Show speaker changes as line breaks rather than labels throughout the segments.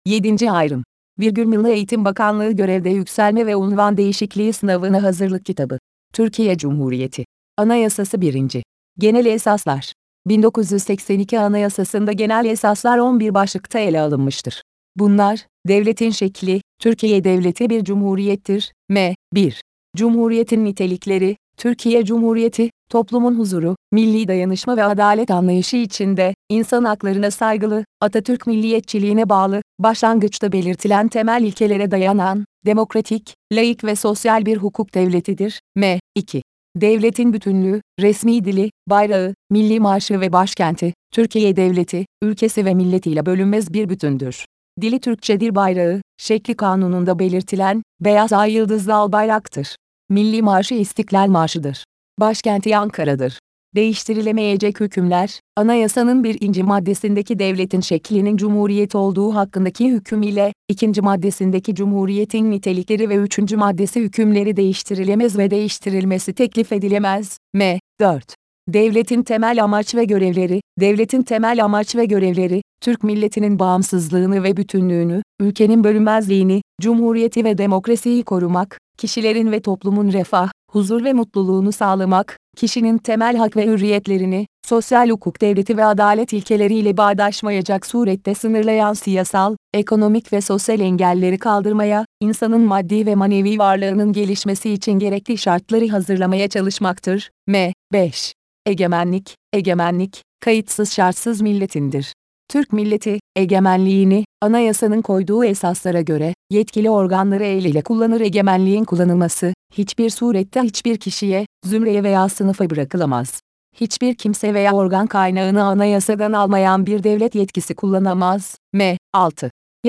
7. Ayrım. Milli Eğitim Bakanlığı Görevde Yükselme ve Unvan Değişikliği Sınavına Hazırlık Kitabı. Türkiye Cumhuriyeti. Anayasası 1. Genel Esaslar. 1982 Anayasası'nda genel esaslar 11 başlıkta ele alınmıştır. Bunlar, devletin şekli, Türkiye Devleti bir cumhuriyettir. 1. Cumhuriyetin nitelikleri, Türkiye Cumhuriyeti, toplumun huzuru, milli dayanışma ve adalet anlayışı içinde, insan haklarına saygılı, Atatürk milliyetçiliğine bağlı, başlangıçta belirtilen temel ilkelere dayanan, demokratik, laik ve sosyal bir hukuk devletidir. 2. Devletin bütünlüğü, resmi dili, bayrağı, milli marşı ve başkenti, Türkiye Devleti, ülkesi ve milletiyle bölünmez bir bütündür. Dili Türkçedir bayrağı, şekli kanununda belirtilen, beyaz ay yıldızlı al bayraktır. Milli marşı İstiklal Marşı'dır. Başkenti Ankara'dır. Değiştirilemeyecek hükümler, anayasanın 1. maddesindeki devletin şeklinin cumhuriyet olduğu hakkındaki hüküm ile, 2. maddesindeki cumhuriyetin nitelikleri ve 3. maddesi hükümleri değiştirilemez ve değiştirilmesi teklif edilemez. 4. Devletin temel amaç ve görevleri, devletin temel amaç ve görevleri, Türk milletinin bağımsızlığını ve bütünlüğünü, ülkenin bölünmezliğini, cumhuriyeti ve demokrasiyi korumak, kişilerin ve toplumun refah, huzur ve mutluluğunu sağlamak, kişinin temel hak ve hürriyetlerini, sosyal hukuk devleti ve adalet ilkeleriyle bağdaşmayacak surette sınırlayan siyasal, ekonomik ve sosyal engelleri kaldırmaya, insanın maddi ve manevi varlığının gelişmesi için gerekli şartları hazırlamaya çalışmaktır. 5. Egemenlik, kayıtsız şartsız milletindir. Türk milleti, egemenliğini, anayasanın koyduğu esaslara göre, yetkili organları el ile kullanır. Egemenliğin kullanılması, hiçbir surette hiçbir kişiye, zümreye veya sınıfa bırakılamaz. Hiçbir kimse veya organ kaynağını anayasadan almayan bir devlet yetkisi kullanamaz. 6.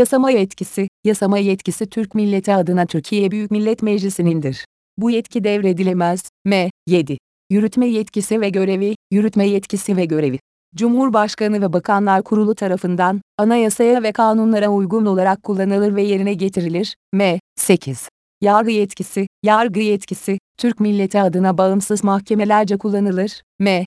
Yasama yetkisi Türk milleti adına Türkiye Büyük Millet Meclisi'nindir. Bu yetki devredilemez. 7. Yürütme yetkisi ve görevi. Cumhurbaşkanı ve Bakanlar Kurulu tarafından, anayasaya ve kanunlara uygun olarak kullanılır ve yerine getirilir. 8. Yargı yetkisi, Türk milleti adına bağımsız mahkemelerce kullanılır.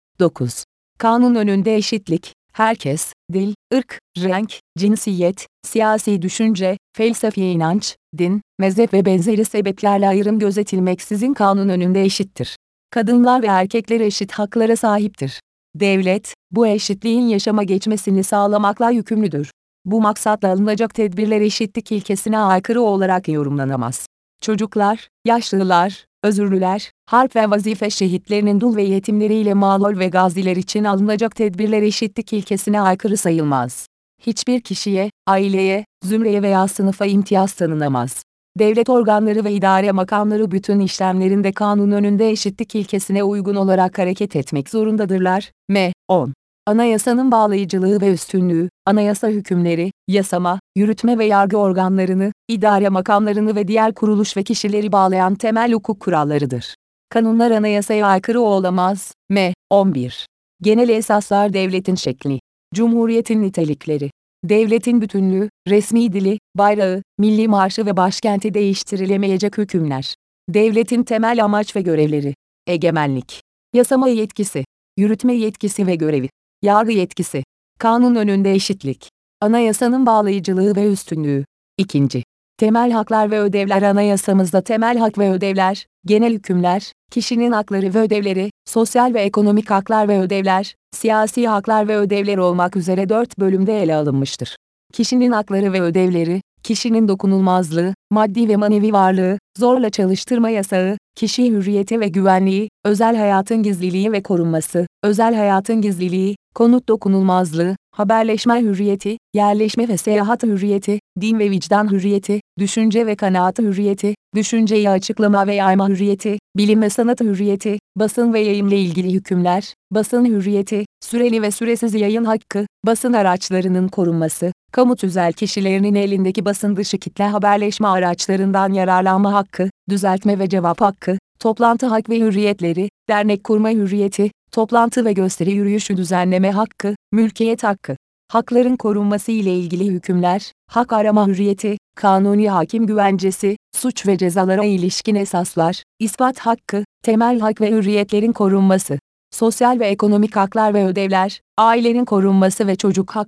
9. Kanun önünde eşitlik, herkes, dil, ırk, renk, cinsiyet, siyasi düşünce, felsefi inanç, din, mezhep ve benzeri sebeplerle ayrım gözetilmeksizin kanun önünde eşittir. Kadınlar ve erkekler eşit haklara sahiptir. Devlet, bu eşitliğin yaşama geçmesini sağlamakla yükümlüdür. Bu maksatla alınacak tedbirler eşitlik ilkesine aykırı olarak yorumlanamaz. Çocuklar, yaşlılar, özürlüler, harp ve vazife şehitlerinin dul ve yetimleriyle mağlul ve gaziler için alınacak tedbirler eşitlik ilkesine aykırı sayılmaz. Hiçbir kişiye, aileye, zümreye veya sınıfa imtiyaz tanınamaz. Devlet organları ve idare makamları bütün işlemlerinde kanun önünde eşitlik ilkesine uygun olarak hareket etmek zorundadırlar. 10. Anayasanın bağlayıcılığı ve üstünlüğü, anayasa hükümleri, yasama, yürütme ve yargı organlarını, idare makamlarını ve diğer kuruluş ve kişileri bağlayan temel hukuk kurallarıdır. Kanunlar anayasaya aykırı olamaz. 11. Genel esaslar devletin şekli, cumhuriyetin nitelikleri. Devletin bütünlüğü, resmi dili, bayrağı, milli marşı ve başkenti değiştirilemeyecek hükümler. Devletin temel amaç ve görevleri. Egemenlik. Yasama yetkisi. Yürütme yetkisi ve görevi. Yargı yetkisi. Kanun önünde eşitlik. Anayasanın bağlayıcılığı ve üstünlüğü. 2. Temel haklar ve ödevler. Anayasamızda temel hak ve ödevler, genel hükümler, kişinin hakları ve ödevleri, sosyal ve ekonomik haklar ve ödevler, siyasi haklar ve ödevler olmak üzere 4 bölümde ele alınmıştır. Kişinin hakları ve ödevleri, kişinin dokunulmazlığı, maddi ve manevi varlığı, zorla çalıştırma yasağı, kişi hürriyeti ve güvenliği, özel hayatın gizliliği ve korunması, özel hayatın gizliliği, konut dokunulmazlığı, haberleşme hürriyeti, yerleşme ve seyahat hürriyeti, din ve vicdan hürriyeti, düşünce ve kanaat hürriyeti, düşünceyi açıklama ve yayma hürriyeti, bilim ve sanat hürriyeti, basın ve yayımla ilgili hükümler, basın hürriyeti, süreli ve süresiz yayın hakkı, basın araçlarının korunması, kamu tüzel kişilerinin elindeki basın dışı kitle haberleşme araçlarından yararlanma hakkı, düzeltme ve cevap hakkı, toplantı hak ve hürriyetleri, dernek kurma hürriyeti, toplantı ve gösteri yürüyüşü düzenleme hakkı, mülkiyet hakkı. Hakların korunması ile ilgili hükümler, hak arama hürriyeti, kanuni hakim güvencesi, suç ve cezalara ilişkin esaslar, ispat hakkı, temel hak ve hürriyetlerin korunması, sosyal ve ekonomik haklar ve ödevler, ailenin korunması ve çocuk hakları,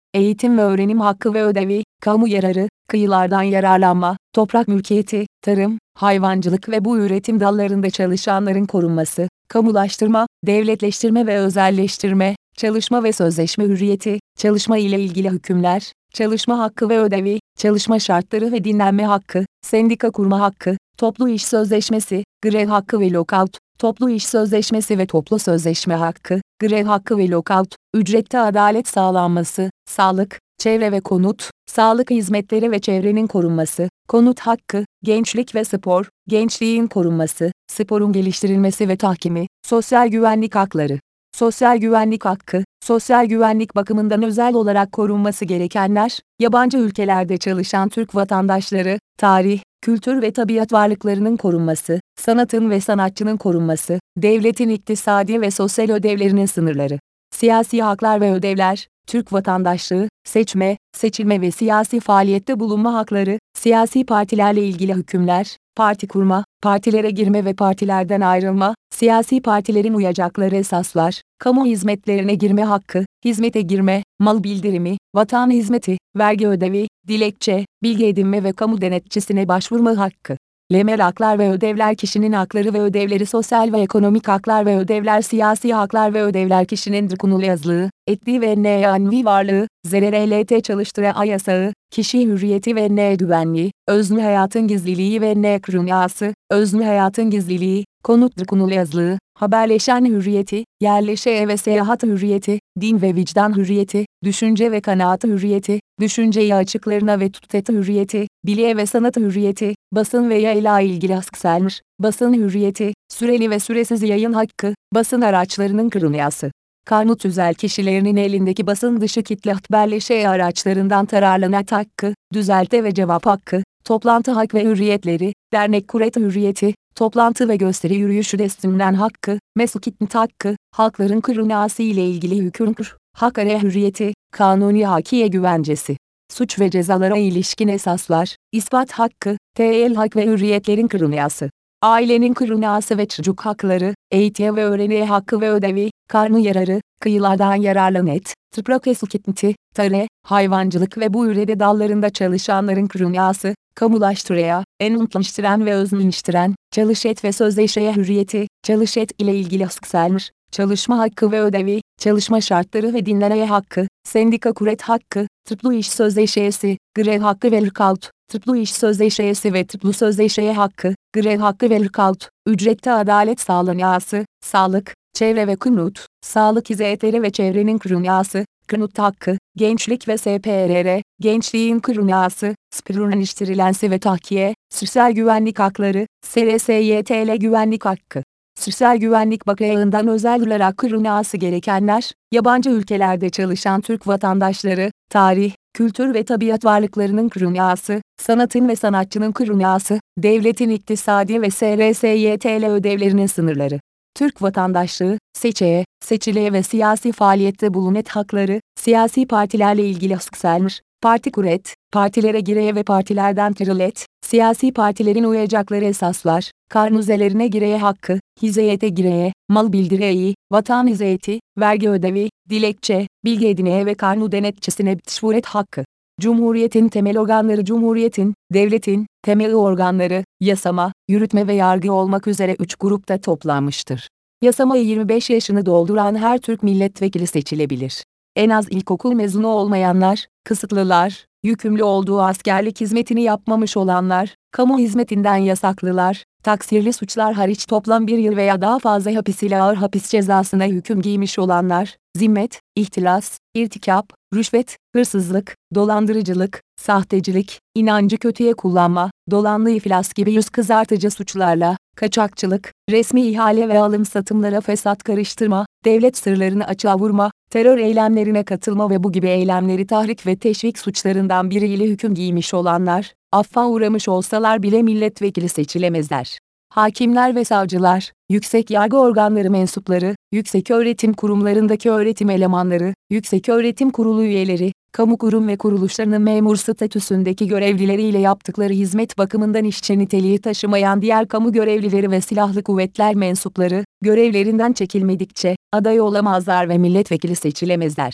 eğitim ve öğrenim hakkı ve ödevi, kamu yararı, kıyılardan yararlanma, toprak mülkiyeti, tarım, hayvancılık ve bu üretim dallarında çalışanların korunması, kamulaştırma, devletleştirme ve özelleştirme, çalışma ve sözleşme hürriyeti, çalışma ile ilgili hükümler, çalışma hakkı ve ödevi, çalışma şartları ve dinlenme hakkı, sendika kurma hakkı, toplu iş sözleşmesi, grev hakkı ve lockout, toplu iş sözleşmesi ve toplu sözleşme hakkı, grev hakkı ve lockout, ücrette adalet sağlanması, sağlık, çevre ve konut, sağlık hizmetleri ve çevrenin korunması, konut hakkı, gençlik ve spor, gençliğin korunması, sporun geliştirilmesi ve tahkimi, sosyal güvenlik hakları. Sosyal güvenlik hakkı, sosyal güvenlik bakımından özel olarak korunması gerekenler, yabancı ülkelerde çalışan Türk vatandaşları, tarih, kültür ve tabiat varlıklarının korunması, sanatın ve sanatçının korunması, devletin iktisadi ve sosyal ödevlerinin sınırları. Siyasi haklar ve ödevler, Türk vatandaşlığı, seçme, seçilme ve siyasi faaliyette bulunma hakları, siyasi partilerle ilgili hükümler, parti kurma, partilere girme ve partilerden ayrılma, siyasi partilerin uyacakları esaslar, kamu hizmetlerine girme hakkı, hizmete girme, mal bildirimi, vatan hizmeti, vergi ödevi, dilekçe, bilgi edinme ve kamu denetçisine başvurma hakkı. Temel haklar ve ödevler kişinin hakları ve ödevleri sosyal ve ekonomik haklar ve ödevler siyasi haklar ve ödevler kişinin dokunul yazlığı, etli ve neyanvi varlığı, ZRLT çalıştıra yasağı, kişi hürriyeti ve güvenliği, özlü hayatın gizliliği ve krunyası, özlü hayatın gizliliği, konut dokunul yazlığı, haberleşen hürriyeti, yerleşe ve seyahat hürriyeti, din ve vicdan hürriyeti, düşünce ve kanaat hürriyeti, düşünceyi açıklarına ve tutete hürriyeti, biliye ve sanat hürriyeti, basın ve yayla ilgili hakkselmiş, basın hürriyeti, süreli ve süresiz yayın hakkı, basın araçlarının kırılması. Kamu tüzel kişilerinin elindeki basın dışı kitle haberleşe araçlarından yararlanma hakkı, düzelte ve cevap hakkı, toplantı hak ve hürriyetleri, dernek kuret hürriyeti, toplantı ve gösteri yürüyüşü destimlen hakkı, mesukitnit hakkı, halkların kırılması ile ilgili hüküm, hak araya hürriyeti, kanuni hakiye güvencesi. Suç ve cezalara ilişkin esaslar, ispat hakkı, teel hak ve hürriyetlerin kırılması. Ailenin kırılması ve çocuk hakları, eğitime ve öğrenmeye hakkı ve ödevi, karnı yararı, kıyılardan yararlanet, toprak esukitniti, tarı, hayvancılık ve bu ürede dallarında çalışanların kırılması, kamulaştırıya, enutlaştıran ve özmüniştiren, çalışet ve sözleşmeye hürriyeti, çalışet ile ilgili hakkselmiş, çalışma hakkı ve ödevi, çalışma şartları ve dinlenmeye hakkı, sendika kuret hakkı, toplu iş sözleşmesi, grev hakkı ve lockout, toplu iş sözleşmesi ve toplu sözleşme hakkı, grev hakkı ve lockout, ücrette adalet sağlanması, sağlık, çevre ve konut, sağlık hizmetleri ve çevrenin korunması, konut hakkı, gençlik ve SPRR, gençliğin korunması, sporlaştırılansı ve tahkiye, sosyal güvenlik hakları, SRSYTL güvenlik hakkı. Sosyal Güvenlik Bakanlığı'ndan özel olarak korunması gerekenler, yabancı ülkelerde çalışan Türk vatandaşları, tarih, kültür ve tabiat varlıklarının korunması, sanatın ve sanatçının korunması, devletin iktisadi ve SRSYTL ödevlerinin sınırları. Türk vatandaşlığı, seçeye, seçileye ve siyasi faaliyette bulunet hakları, siyasi partilerle ilgili hakkselmiş, parti kuret, partilere gireye ve partilerden ayrılet, siyasi partilerin uyacakları esaslar, karnuzelerine gireye hakkı, hizayete gireye, mal bildireyi, vatan hizayeti, vergi ödevi, dilekçe, bilgi edineye ve karnu denetçisine başvuret hakkı. Cumhuriyetin temel organları Cumhuriyetin, devletin, temel organları, yasama, yürütme ve yargı olmak üzere 3 grupta toplanmıştır. Yasamaya 25 yaşını dolduran her Türk milletvekili seçilebilir. En az ilkokul mezunu olmayanlar, kısıtlılar, yükümlü olduğu askerlik hizmetini yapmamış olanlar, kamu hizmetinden yasaklılar, taksirli suçlar hariç toplam 1 yıl veya daha fazla hapis ile ağır hapis cezasına hüküm giymiş olanlar, zimmet, ihtilas, irtikap, rüşvet, hırsızlık, dolandırıcılık, sahtecilik, inancı kötüye kullanma, dolanlı iflas gibi yüz kızartıcı suçlarla, kaçakçılık, resmi ihale ve alım satımlara fesat karıştırma, devlet sırlarını açığa vurma, terör eylemlerine katılma ve bu gibi eylemleri tahrik ve teşvik suçlarından biriyle hüküm giymiş olanlar, affa uğramış olsalar bile milletvekili seçilemezler. Hakimler ve savcılar, yüksek yargı organları mensupları, yükseköğretim kurumlarındaki öğretim elemanları, yükseköğretim kurulu üyeleri, kamu kurum ve kuruluşlarının memur statüsündeki görevlileriyle yaptıkları hizmet bakımından işçi niteliği taşımayan diğer kamu görevlileri ve silahlı kuvvetler mensupları, görevlerinden çekilmedikçe, aday olamazlar ve milletvekili seçilemezler.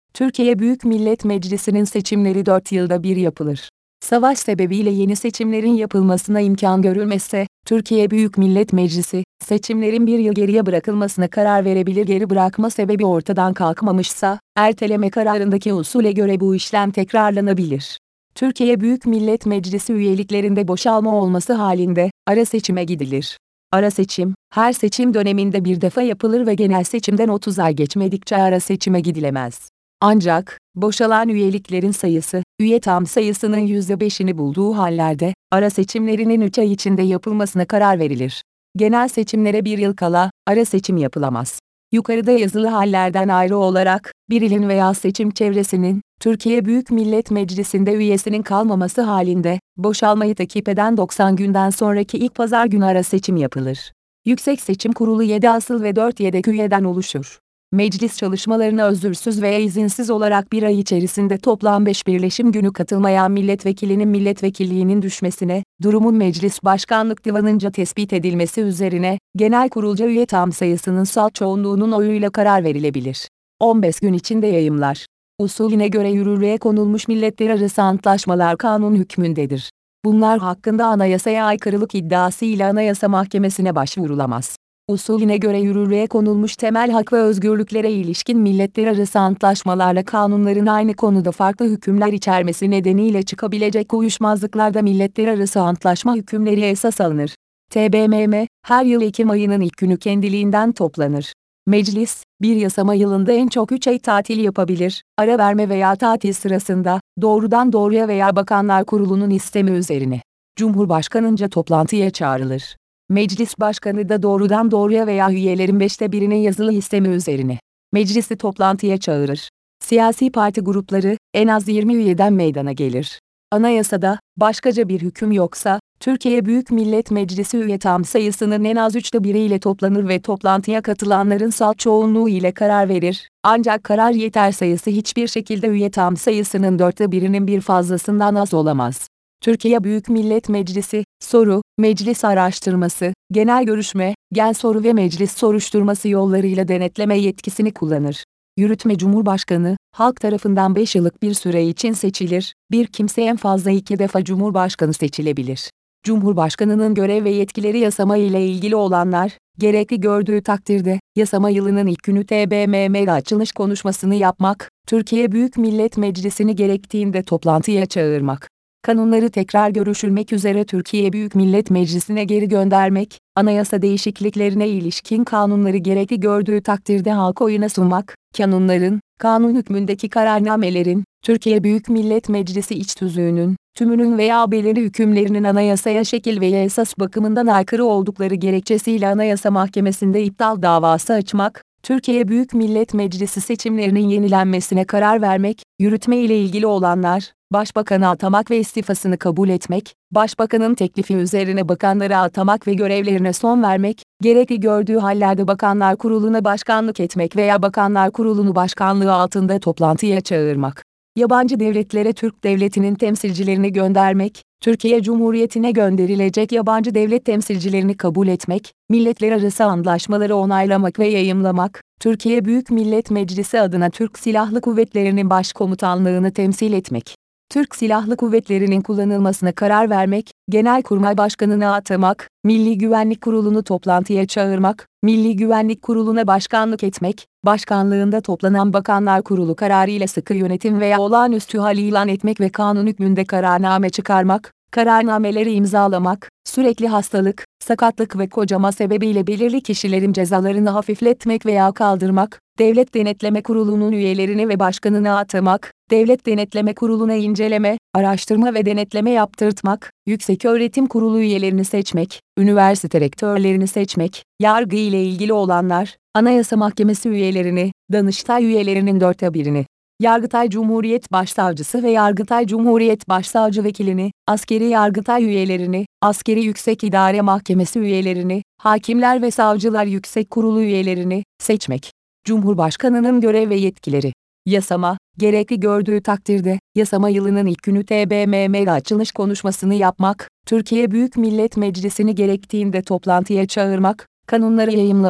Türkiye Büyük Millet Meclisi'nin seçimleri 4 yılda bir yapılır. Savaş sebebiyle yeni seçimlerin yapılmasına imkan görülmezse, Türkiye Büyük Millet Meclisi, seçimlerin bir yıl geriye bırakılmasına karar verebilir. Geri bırakma sebebi ortadan kalkmamışsa, erteleme kararındaki usule göre bu işlem tekrarlanabilir. Türkiye Büyük Millet Meclisi üyeliklerinde boşalma olması halinde, ara seçime gidilir. Ara seçim, her seçim döneminde bir defa yapılır ve genel seçimden 30 ay geçmedikçe ara seçime gidilemez. Ancak, boşalan üyeliklerin sayısı, üye tam sayısının %5'ini bulduğu hallerde, ara seçimlerinin 3 ay içinde yapılmasına karar verilir. Genel seçimlere bir yıl kala, ara seçim yapılamaz. Yukarıda yazılı hallerden ayrı olarak, bir ilin veya seçim çevresinin, Türkiye Büyük Millet Meclisi'nde üyesinin kalmaması halinde, boşalmayı takip eden 90 günden sonraki ilk pazar günü ara seçim yapılır. Yüksek Seçim Kurulu 7 asıl ve 4 yedek üyeden oluşur. Meclis çalışmalarına özürsüz veya izinsiz olarak bir ay içerisinde toplam 5 birleşim günü katılmayan milletvekilinin milletvekilliğinin düşmesine, durumun Meclis Başkanlık Divanı'nca tespit edilmesi üzerine, genel kurulca üye tam sayısının salt çoğunluğunun oyuyla karar verilebilir. 15 gün içinde yayımlar. Usulüne göre yürürlüğe konulmuş milletler arası antlaşmalar kanun hükmündedir. Bunlar hakkında anayasaya aykırılık iddiası ile Anayasa Mahkemesi'ne başvurulamaz. Usulüne göre yürürlüğe konulmuş temel hak ve özgürlüklere ilişkin milletler arası antlaşmalarla kanunların aynı konuda farklı hükümler içermesi nedeniyle çıkabilecek uyuşmazlıklarda milletler arası antlaşma hükümleri esas alınır. TBMM, her yıl Ekim ayının ilk günü kendiliğinden toplanır. Meclis, bir yasama yılında en çok 3 ay tatil yapabilir, ara verme veya tatil sırasında, doğrudan doğruya veya Bakanlar Kurulu'nun istemi üzerine, Cumhurbaşkanınca toplantıya çağrılır. Meclis Başkanı da doğrudan doğruya veya üyelerin 5'te birinin yazılı istemi üzerine, meclisi toplantıya çağırır. Siyasi parti grupları, en az 20 üyeden meydana gelir. Anayasada, başkaca bir hüküm yoksa, Türkiye Büyük Millet Meclisi üye tam sayısının en az 3'te 1 ile toplanır ve toplantıya katılanların salt çoğunluğu ile karar verir. Ancak karar yeter sayısı hiçbir şekilde üye tam sayısının 4'te 1'inin bir fazlasından az olamaz. Türkiye Büyük Millet Meclisi, soru, meclis araştırması, genel görüşme, gen soru ve meclis soruşturması yollarıyla denetleme yetkisini kullanır. Yürütme Cumhurbaşkanı, halk tarafından 5 yıllık bir süre için seçilir, bir kimse en fazla 2 defa Cumhurbaşkanı seçilebilir. Cumhurbaşkanının görev ve yetkileri yasama ile ilgili olanlar, gerekli gördüğü takdirde, yasama yılının ilk günü TBMM'de açılış konuşmasını yapmak, Türkiye Büyük Millet Meclisi'ni gerektiğinde toplantıya çağırmak, kanunları tekrar görüşülmek üzere Türkiye Büyük Millet Meclisi'ne geri göndermek, anayasa değişikliklerine ilişkin kanunları gerekli gördüğü takdirde halk oyuna sunmak, kanunların, kanun hükmündeki kararnamelerin, Türkiye Büyük Millet Meclisi iç tüzüğünün, tümünün veya belirli hükümlerinin anayasaya şekil ve esas bakımından aykırı oldukları gerekçesiyle Anayasa Mahkemesi'nde iptal davası açmak, Türkiye Büyük Millet Meclisi seçimlerinin yenilenmesine karar vermek, yürütme ile ilgili olanlar, Başbakanı atamak ve istifasını kabul etmek, Başbakanın teklifi üzerine bakanları atamak ve görevlerine son vermek, gerekli gördüğü hallerde Bakanlar Kurulu'na başkanlık etmek veya Bakanlar Kurulu'nu başkanlığı altında toplantıya çağırmak. Yabancı devletlere Türk Devleti'nin temsilcilerini göndermek, Türkiye Cumhuriyeti'ne gönderilecek yabancı devlet temsilcilerini kabul etmek, milletler arası antlaşmaları onaylamak ve yayımlamak, Türkiye Büyük Millet Meclisi adına Türk Silahlı Kuvvetleri'nin başkomutanlığını temsil etmek, Türk Silahlı Kuvvetleri'nin kullanılmasına karar vermek, Genelkurmay Başkanı'nı atamak, Milli Güvenlik Kurulu'nu toplantıya çağırmak, Milli Güvenlik Kurulu'na başkanlık etmek, başkanlığında toplanan Bakanlar Kurulu kararıyla sıkı yönetim veya olağanüstü hal ilan etmek ve kanun hükmünde kararname çıkarmak, kararnameleri imzalamak, sürekli hastalık, sakatlık ve kocama sebebiyle belirli kişilerin cezalarını hafifletmek veya kaldırmak, Devlet Denetleme Kurulu'nun üyelerini ve başkanını atamak, Devlet Denetleme Kurulu'na inceleme, araştırma ve denetleme yaptırtmak, Yükseköğretim Kurulu üyelerini seçmek, üniversite rektörlerini seçmek, yargı ile ilgili olanlar, Anayasa Mahkemesi üyelerini, Danıştay üyelerinin 4'te 1'ini, Yargıtay Cumhuriyet Başsavcısı ve Yargıtay Cumhuriyet Başsavcı Vekilini, Askeri Yargıtay üyelerini, Askeri Yüksek İdare Mahkemesi üyelerini, Hakimler ve Savcılar Yüksek Kurulu üyelerini seçmek. Cumhurbaşkanının görev ve yetkileri. Yasama, gerekli gördüğü takdirde, yasama yılının ilk günü TBMM'de açılış konuşmasını yapmak, Türkiye Büyük Millet Meclisi'ni gerektiğinde toplantıya çağırmak, kanunları yayımlamak,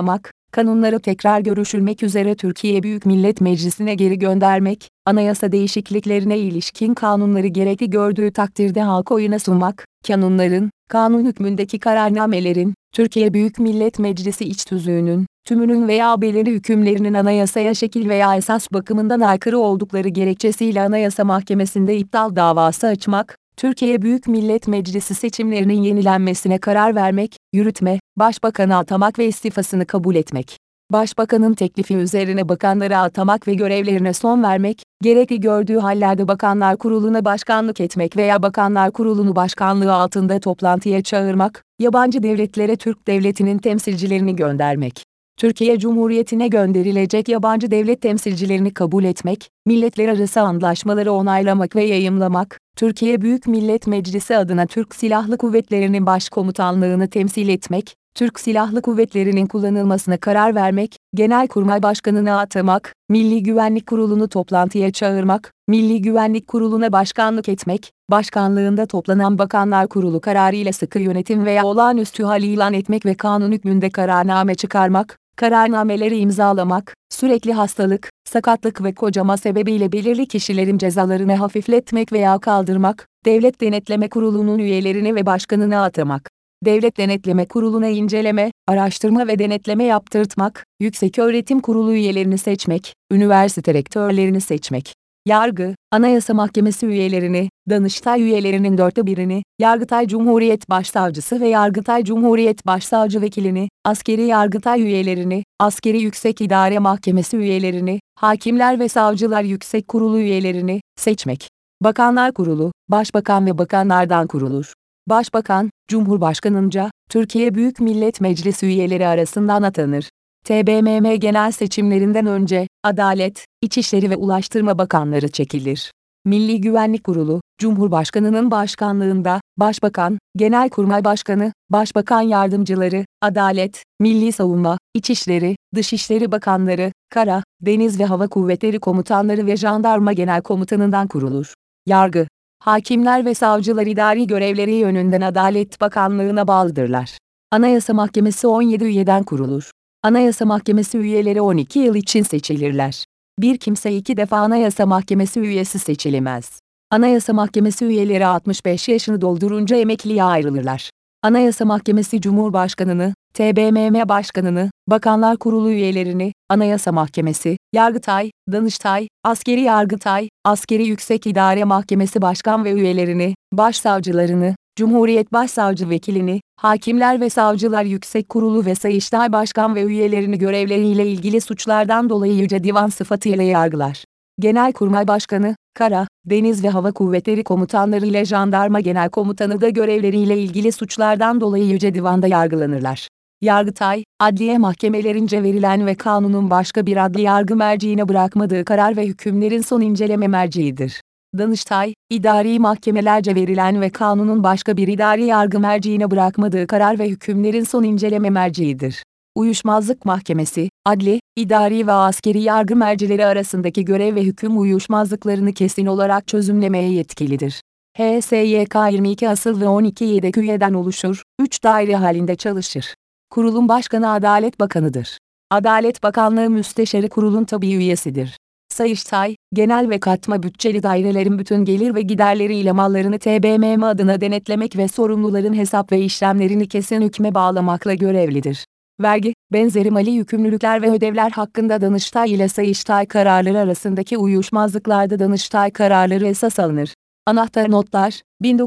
kanunları tekrar görüşülmek üzere Türkiye Büyük Millet Meclisi'ne geri göndermek, anayasa değişikliklerine ilişkin kanunları gerekli gördüğü takdirde halk oyuna sunmak, kanunların, kanun hükmündeki kararnamelerin, Türkiye Büyük Millet Meclisi iç tüzüğünün, tümünün veya belirli hükümlerinin anayasaya şekil veya esas bakımından aykırı oldukları gerekçesiyle Anayasa Mahkemesi'nde iptal davası açmak, Türkiye Büyük Millet Meclisi seçimlerinin yenilenmesine karar vermek, yürütme, başbakanı atamak ve istifasını kabul etmek. Başbakanın teklifi üzerine bakanları atamak ve görevlerine son vermek, gerekli gördüğü hallerde Bakanlar Kurulu'na başkanlık etmek veya Bakanlar Kurulu'nu başkanlığı altında toplantıya çağırmak, yabancı devletlere Türk Devleti'nin temsilcilerini göndermek. Türkiye Cumhuriyeti'ne gönderilecek yabancı devlet temsilcilerini kabul etmek, milletler arası antlaşmaları onaylamak ve yayımlamak, Türkiye Büyük Millet Meclisi adına Türk Silahlı Kuvvetleri'nin başkomutanlığını temsil etmek, Türk Silahlı Kuvvetleri'nin kullanılmasına karar vermek, Genelkurmay Başkanı'nı atamak, Milli Güvenlik Kurulu'nu toplantıya çağırmak, Milli Güvenlik Kurulu'na başkanlık etmek, başkanlığında toplanan Bakanlar Kurulu kararıyla sıkı yönetim veya olağanüstü hal ilan etmek ve kanun hükmünde kararname çıkarmak, kararnameleri imzalamak, sürekli hastalık, sakatlık ve kocama sebebiyle belirli kişilerin cezalarını hafifletmek veya kaldırmak, Devlet Denetleme Kurulu'nun üyelerini ve başkanını atamak. Devlet Denetleme Kurulu'na inceleme, araştırma ve denetleme yaptırtmak, Yükseköğretim Kurulu üyelerini seçmek, üniversite rektörlerini seçmek. Yargı, Anayasa Mahkemesi üyelerini, Danıştay üyelerinin 1/4'ünü, Yargıtay Cumhuriyet Başsavcısı ve Yargıtay Cumhuriyet Başsavcı Vekilini, Askeri Yargıtay üyelerini, Askeri Yüksek İdare Mahkemesi üyelerini, Hakimler ve Savcılar Yüksek Kurulu üyelerini seçmek. Bakanlar Kurulu, Başbakan ve bakanlardan kurulur. Başbakan, Cumhurbaşkanınca, Türkiye Büyük Millet Meclisi üyeleri arasından atanır. TBMM genel seçimlerinden önce, Adalet, İçişleri ve Ulaştırma Bakanları çekilir. Milli Güvenlik Kurulu, Cumhurbaşkanının başkanlığında, Başbakan, Genelkurmay Başkanı, Başbakan Yardımcıları, Adalet, Milli Savunma, İçişleri, Dışişleri Bakanları, Kara, Deniz ve Hava Kuvvetleri Komutanları ve Jandarma Genelkomutanından kurulur. Yargı, Hakimler ve savcılar idari görevleri yönünden Adalet Bakanlığı'na bağlıdırlar. Anayasa Mahkemesi 17 üyeden kurulur. Anayasa Mahkemesi üyeleri 12 yıl için seçilirler. Bir kimse 2 defa Anayasa Mahkemesi üyesi seçilemez. Anayasa Mahkemesi üyeleri 65 yaşını doldurunca emekliye ayrılırlar. Anayasa Mahkemesi Cumhurbaşkanını, TBMM Başkanını, Bakanlar Kurulu üyelerini, Anayasa Mahkemesi, Yargıtay, Danıştay, Askeri Yargıtay, Askeri Yüksek İdare Mahkemesi Başkan ve üyelerini, Başsavcılarını, Cumhuriyet Başsavcı Vekilini, Hakimler ve Savcılar Yüksek Kurulu ve Sayıştay Başkan ve üyelerini görevleriyle ilgili suçlardan dolayı Yüce Divan sıfatıyla yargılar. Genelkurmay Başkanı, Kara, Deniz ve Hava Kuvvetleri Komutanları ile Jandarma Genelkomutanı da görevleriyle ilgili suçlardan dolayı Yüce Divan'da yargılanırlar. Yargıtay, adliye mahkemelerince verilen ve kanunun başka bir adli yargı merciine bırakmadığı karar ve hükümlerin son inceleme merciidir. Danıştay, idari mahkemelerce verilen ve kanunun başka bir idari yargı merciine bırakmadığı karar ve hükümlerin son inceleme merciidir. Uyuşmazlık Mahkemesi, adli, idari ve askeri yargı mercileri arasındaki görev ve hüküm uyuşmazlıklarını kesin olarak çözümlemeye yetkilidir. HSYK 22 asıl ve 12 yedek üyeden oluşur, 3 daire halinde çalışır. Kurulun başkanı Adalet Bakanı'dır. Adalet Bakanlığı Müsteşarı kurulun tabii üyesidir. Sayıştay, genel ve katma bütçeli dairelerin bütün gelir ve giderleriyle mallarını TBMM adına denetlemek ve sorumluların hesap ve işlemlerini kesin hükme bağlamakla görevlidir. Vergi, benzeri mali yükümlülükler ve ödevler hakkında Danıştay ile Sayıştay kararları arasındaki uyuşmazlıklarda Danıştay kararları esas alınır. Anahtar notlar,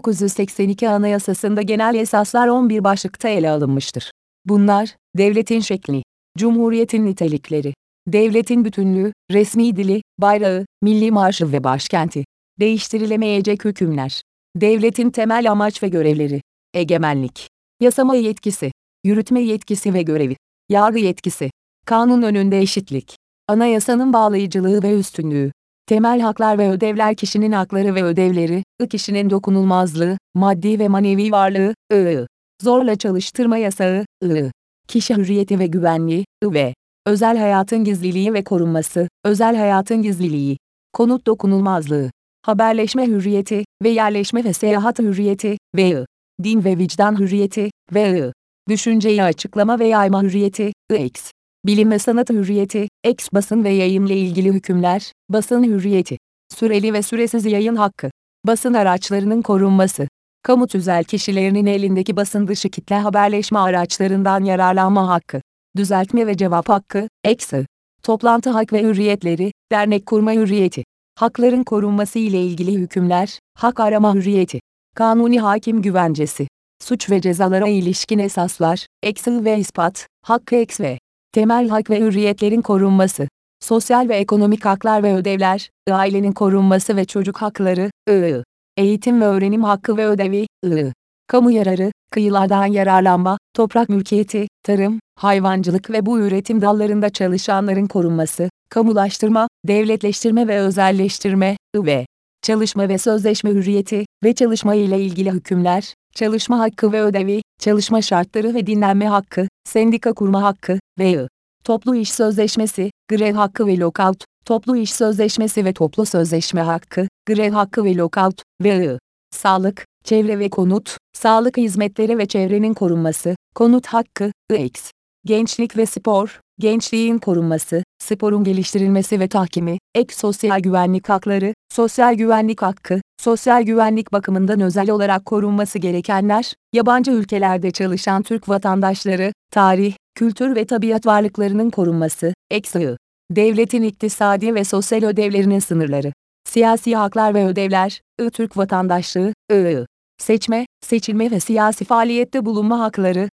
1982 Anayasası'nda genel esaslar 11 başlıkta ele alınmıştır. Bunlar, devletin şekli, cumhuriyetin nitelikleri, devletin bütünlüğü, resmi dili, bayrağı, milli marşı ve başkenti, değiştirilemeyecek hükümler, devletin temel amaç ve görevleri, egemenlik, yasama yetkisi, yürütme yetkisi ve görevi, yargı yetkisi, kanun önünde eşitlik, anayasanın bağlayıcılığı ve üstünlüğü, temel haklar ve ödevler kişinin hakları ve ödevleri, kişinin dokunulmazlığı, maddi ve manevi varlığı, zorla çalıştırma yasağı, kişi hürriyeti ve güvenliği, ve özel hayatın gizliliği ve korunması, özel hayatın gizliliği, konut dokunulmazlığı, haberleşme hürriyeti ve yerleşme ve seyahat hürriyeti, ve din ve vicdan hürriyeti, ve düşünceyi açıklama ve yayma hürriyeti, Bilim ve sanat hürriyeti, basın ve yayınla ilgili hükümler, basın hürriyeti, süreli ve süresiz yayın hakkı, basın araçlarının korunması, kamu tüzel kişilerinin elindeki basın dışı kitle haberleşme araçlarından yararlanma hakkı, düzeltme ve cevap hakkı, toplantı hak ve hürriyetleri, dernek kurma hürriyeti, hakların korunması ile ilgili hükümler, hak arama hürriyeti, kanuni hakim güvencesi, suç ve cezalara ilişkin esaslar, ve ispat, hakkı ve temel hak ve hürriyetlerin korunması, sosyal ve ekonomik haklar ve ödevler, ailenin korunması ve çocuk hakları, eğitim ve öğrenim hakkı ve ödevi, kamu yararı, kıyılardan yararlanma, toprak mülkiyeti, tarım, hayvancılık ve bu üretim dallarında çalışanların korunması, kamulaştırma, devletleştirme ve özelleştirme, ve çalışma ve sözleşme hürriyeti ve çalışma ile ilgili hükümler, çalışma hakkı ve ödevi, çalışma şartları ve dinlenme hakkı, sendika kurma hakkı ve toplu iş sözleşmesi, grev hakkı ve lockout, toplu iş sözleşmesi ve toplu sözleşme hakkı, grev hakkı ve lockout ve sağlık, çevre ve konut, sağlık hizmetleri ve çevrenin korunması, konut hakkı, gençlik ve spor, gençliğin korunması, sporun geliştirilmesi ve tahkimi, sosyal güvenlik hakları, sosyal güvenlik hakkı, sosyal güvenlik bakımından özel olarak korunması gerekenler, yabancı ülkelerde çalışan Türk vatandaşları, tarih, kültür ve tabiat varlıklarının korunması, devletin iktisadi ve sosyal ödevlerinin sınırları, siyasi haklar ve ödevler, Türk vatandaşlığı, seçme, seçilme ve siyasi faaliyette bulunma hakları,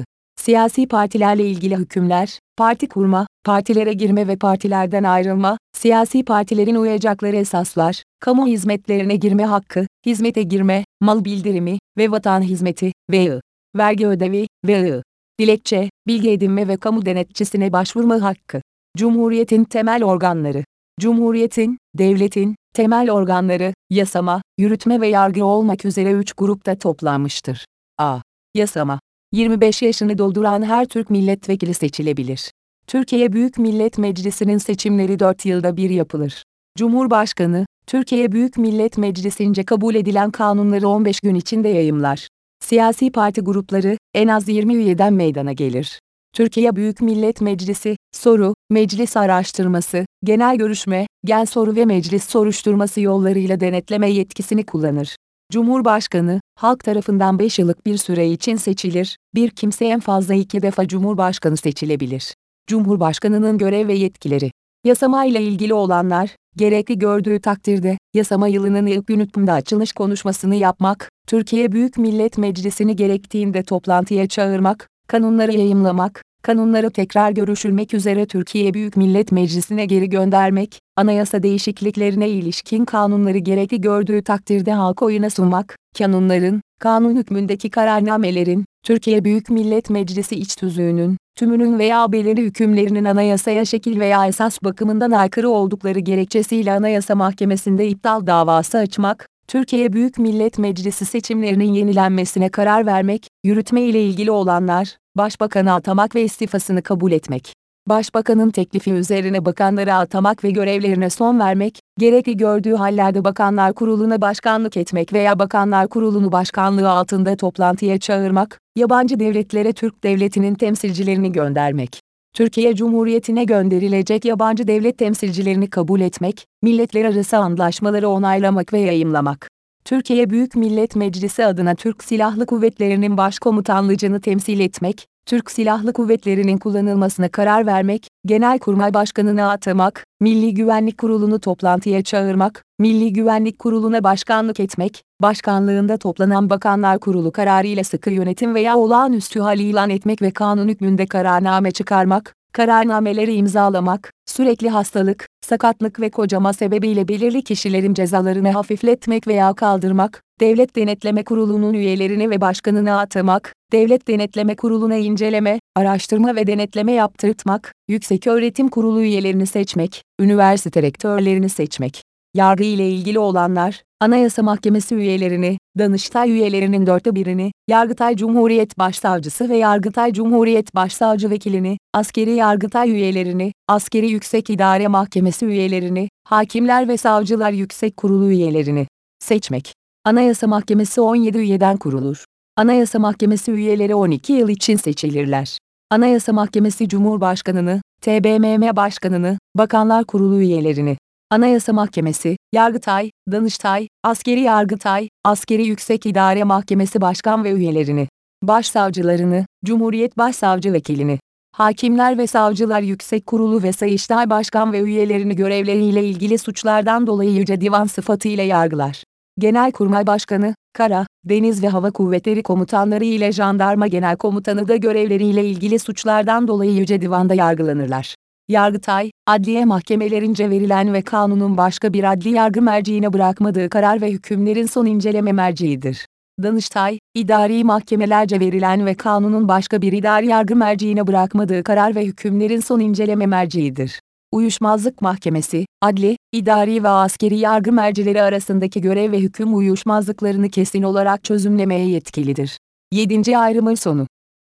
siyasi partilerle ilgili hükümler, parti kurma, partilere girme ve partilerden ayrılma, siyasi partilerin uyacakları esaslar, kamu hizmetlerine girme hakkı, hizmete girme, mal bildirimi ve vatan hizmeti ve vergi ödevi ve dilekçe, bilgi edinme ve kamu denetçisine başvurma hakkı. Cumhuriyetin temel organları. Cumhuriyetin, devletin, temel organları, yasama, yürütme ve yargı olmak üzere 3 grupta toplanmıştır. A. Yasama. 25 yaşını dolduran her Türk milletvekili seçilebilir. Türkiye Büyük Millet Meclisi'nin seçimleri 4 yılda bir yapılır. Cumhurbaşkanı, Türkiye Büyük Millet Meclisi'nce kabul edilen kanunları 15 gün içinde yayımlar. Siyasi parti grupları, en az 20 üyeden meydana gelir. Türkiye Büyük Millet Meclisi, soru, meclis araştırması, genel görüşme, gen soru ve meclis soruşturması yollarıyla denetleme yetkisini kullanır. Cumhurbaşkanı, halk tarafından 5 yıllık bir süre için seçilir, bir kimse en fazla 2 defa Cumhurbaşkanı seçilebilir. Cumhurbaşkanının görev ve yetkileri. Yasama ile ilgili olanlar, gerekli gördüğü takdirde, yasama yılının ilk gününde açılış konuşmasını yapmak, Türkiye Büyük Millet Meclisi'ni gerektiğinde toplantıya çağırmak, kanunları yayımlamak, kanunları tekrar görüşülmek üzere Türkiye Büyük Millet Meclisi'ne geri göndermek, anayasa değişikliklerine ilişkin kanunları gerekli gördüğü takdirde halk oyuna sunmak, kanunların, kanun hükmündeki kararnamelerin, Türkiye Büyük Millet Meclisi iç tüzüğünün, tümünün veya belirli hükümlerinin anayasaya şekil veya esas bakımından aykırı oldukları gerekçesiyle Anayasa Mahkemesi'nde iptal davası açmak, Türkiye Büyük Millet Meclisi seçimlerinin yenilenmesine karar vermek, yürütme ile ilgili olanlar, Başbakanı atamak ve istifasını kabul etmek. Başbakanın teklifi üzerine bakanları atamak ve görevlerine son vermek, gerekli gördüğü hallerde Bakanlar Kurulu'na başkanlık etmek veya Bakanlar Kurulu'nu başkanlığı altında toplantıya çağırmak, yabancı devletlere Türk Devleti'nin temsilcilerini göndermek. Türkiye Cumhuriyeti'ne gönderilecek yabancı devlet temsilcilerini kabul etmek, milletler arası antlaşmaları onaylamak ve yayımlamak. Türkiye Büyük Millet Meclisi adına Türk Silahlı Kuvvetleri'nin başkomutanlığını temsil etmek, Türk Silahlı Kuvvetleri'nin kullanılmasına karar vermek, Genelkurmay Başkanı'nı atamak, Milli Güvenlik Kurulu'nu toplantıya çağırmak, Milli Güvenlik Kurulu'na başkanlık etmek, başkanlığında toplanan Bakanlar Kurulu kararıyla sıkı yönetim veya olağanüstü hal ilan etmek ve kanun hükmünde kararname çıkarmak, kararnameleri imzalamak, sürekli hastalık, sakatlık ve kocama sebebiyle belirli kişilerin cezalarını hafifletmek veya kaldırmak, Devlet Denetleme Kurulu'nun üyelerini ve başkanını atamak, Devlet Denetleme Kurulu'na inceleme, araştırma ve denetleme yaptırtmak, Yükseköğretim Kurulu üyelerini seçmek, üniversite rektörlerini seçmek. Yargı ile ilgili olanlar, Anayasa Mahkemesi üyelerini, Danıştay üyelerinin 1/4'ini, Yargıtay Cumhuriyet Başsavcısı ve Yargıtay Cumhuriyet Başsavcı Vekilini, Askeri Yargıtay üyelerini, Askeri Yüksek İdare Mahkemesi üyelerini, Hakimler ve Savcılar Yüksek Kurulu üyelerini seçmek. Anayasa Mahkemesi 17 üyeden kurulur. Anayasa Mahkemesi üyeleri 12 yıl için seçilirler. Anayasa Mahkemesi Cumhurbaşkanını, TBMM Başkanını, Bakanlar Kurulu üyelerini. Anayasa Mahkemesi, Yargıtay, Danıştay, Askeri Yargıtay, Askeri Yüksek İdare Mahkemesi Başkan ve üyelerini. Başsavcılarını, Cumhuriyet Başsavcı Vekilini. Hakimler ve Savcılar Yüksek Kurulu ve Sayıştay Başkan ve üyelerini görevleriyle ilgili suçlardan dolayı Yüce Divan sıfatıyla yargılar. Genelkurmay Başkanı, Kara, Deniz ve Hava Kuvvetleri Komutanları ile Jandarma Genel Komutanı da görevleriyle ilgili suçlardan dolayı Yüce Divan'da yargılanırlar. Yargıtay, adliye mahkemelerince verilen ve kanunun başka bir adli yargı merciine bırakmadığı karar ve hükümlerin son inceleme merciidir. Danıştay, idari mahkemelerce verilen ve kanunun başka bir idari yargı merciine bırakmadığı karar ve hükümlerin son inceleme merciidir. Uyuşmazlık Mahkemesi, adli, idari ve askeri yargı mercileri arasındaki görev ve hüküm uyuşmazlıklarını kesin olarak çözümlemeye yetkilidir. 7. ayrımın sonu.